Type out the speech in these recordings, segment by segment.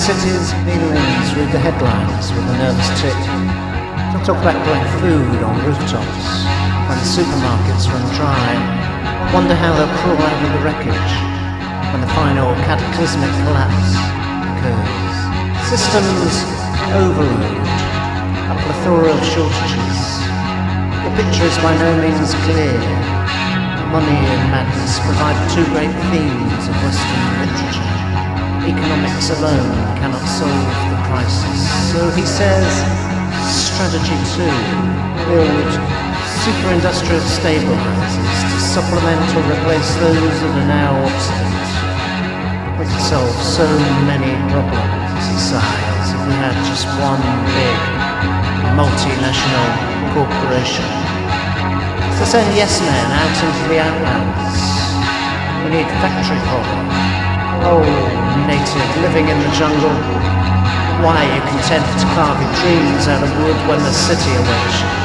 city's feelings, read the headlines with a nervous tick. Don't talk about growing food on rooftops when the supermarkets run dry. Wonder how they'll crawl out of the wreckage when the final cataclysmic collapse occurs. Systems overload, a plethora of shortages. The picture is by no means clear. Money and madness provide the two great themes of Western literature. Economics alone cannot solve the crisis. So he says, strategy 2, build super-industrial stabilizers to supplement or replace those that are now obsolete. We could solve so many problems, he sighs, if we had just one big multinational corporation. To send yes men out into the outlands. We need factory power. Oh, native living in the jungle. Why are you content to carve your dreams out of wood when the city awaits you?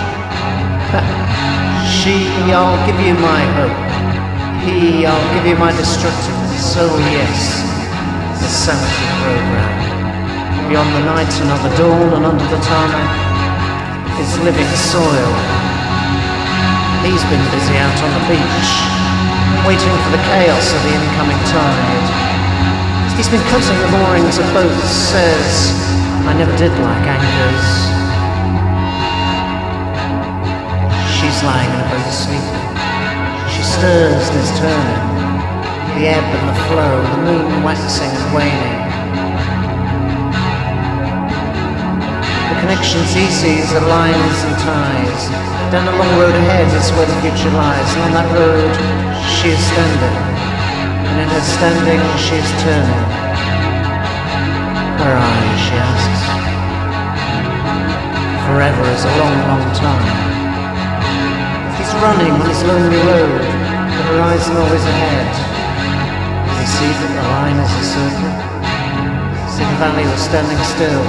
She, I'll give you my hope. He, I'll give you my destructiveness. So yes, the sanity program. Beyond the night another dawn, and under the tarmac is living soil. He's been busy out on the beach, waiting for the chaos of the incoming tide. He's been cutting the moorings of boats, says, I never did like anchors. She's lying in a boat sleeping. She stirs and is turning, the ebb and the flow, the moon waxing and waning. The connections he sees are lines and ties. Down the long road ahead is where the future lies, and on that road she is standing. And in her standing she is turning. Where are you, she asks. Forever is a long, long time. He's running on his lonely road, the horizon always ahead. Does he see that the line is a circle? See the valley was standing still.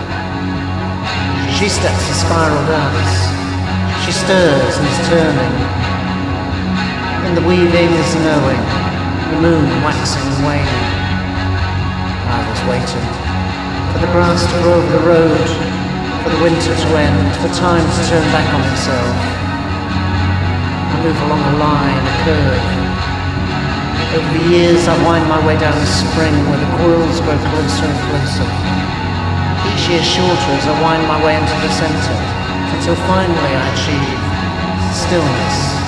She steps the spiral dance. She stirs and is turning. In the weaving is knowing, the moon waxing and waning. I was waiting for the grass to grow over the road, for the winter to end, for time to turn back on itself. I move along a line, a curve. Over the years I wind my way down the spring where the coils grow closer and closer. Each year shorter as I wind my way into the center, until finally I achieve stillness.